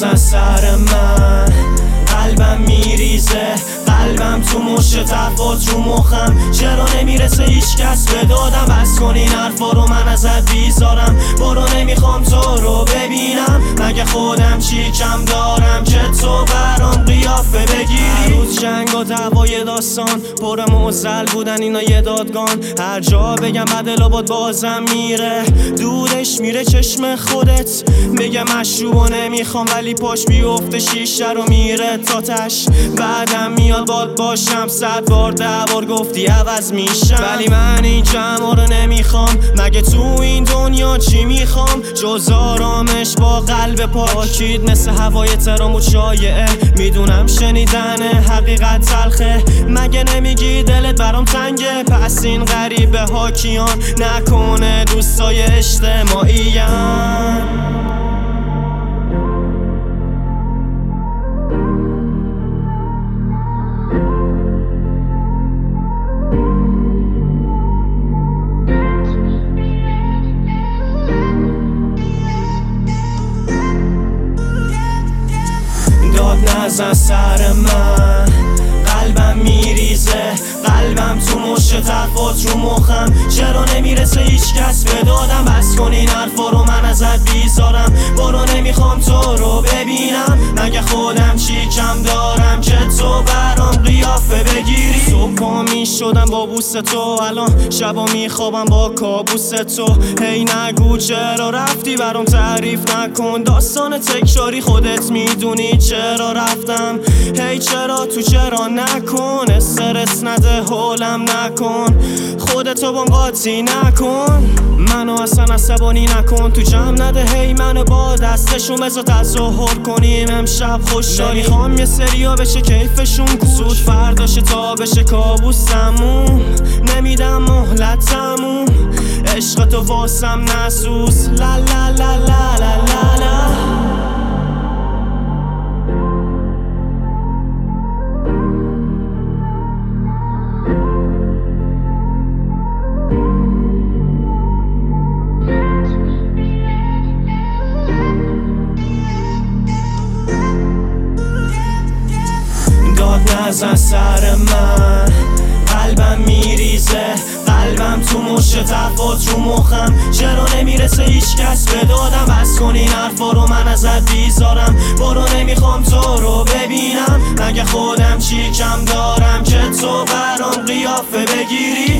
نزن سر من، قلبم میریزه، قلبم تو مشت طرفات رو مخم. چرا نمیرسه هیچ کس به دادم؟ بس کن این حرفا رو، من ازت بیزارم. برو نمیخوام تو رو ببینم، مگه خودم چی کم دارم که تو برام قیافه بگیری؟ هر روز جنگ و دعوای داستان، پر معضل بودن اینا یه دادگان. هر جا بگم بدل آباد بازم میره، دودش میره چشم خودت. بگم مشروب و نمیخوام ولی پاش بیفته شیشه رو میره تا تش. بعدم میاد باد باشم، 100 بار 10 بار گفتی عوض میشم، ولی من این جمع رو نمیخوام. مگه تو این دنیا چی میخوام جز آرامش با قلب پاکید؟ مثل هوای ترام و شایعه، میدونم شنیدن حقیقت تلخه. مگه نمیگی دلت برام تنگه؟ پس این غریبه ها کیان؟ نکنه دوستای اجتماعیان؟ داد نزن سر من، قلبم میریزه، قلبم تو مشت طرفات رو مخم. چرا نمیرسه هیچ کس به دادم؟ بس کن این حرفا رو، من ازت بیزارم. برو نمیخوام تو رو ببینم، مگه خودم چی کم دارم که تو برام قیافه بگیری؟ صبح پا میشدم با بوس تو، الان شبا میخوابم با کابوس تو. هی نگو چرا رفتی، برام تعریف نکن داستان تکراری، خودت میدونی چرا رفتم. هی چرا تو چرا نکن، استرس نده حولم نکن، خودتو بام قاطی نکن، منو اصلا عصبانی نکن. تو جمع نده هی منو با دستشون بذار تظاهر کنیم امشب خوشحالی. نمیخوام یه سریا بشه کیفشون کوچ، زود فرداشه تا بشه کابوسمون. نمیدم مهلتمون، عشق تو واسم نسوز. لا لا لا لا لا لا لا. داد نزن سر من، قلبم میریزه، قلبم تو مشت طرفات رو مخم. چرا نمیرسه هیچ کس به دادم؟ بس کن این حرفا رو، من ازت بیزارم. برو نمیخوام تو رو ببینم، مگه خودم چی کم دارم که تو برام قیافه بگیری؟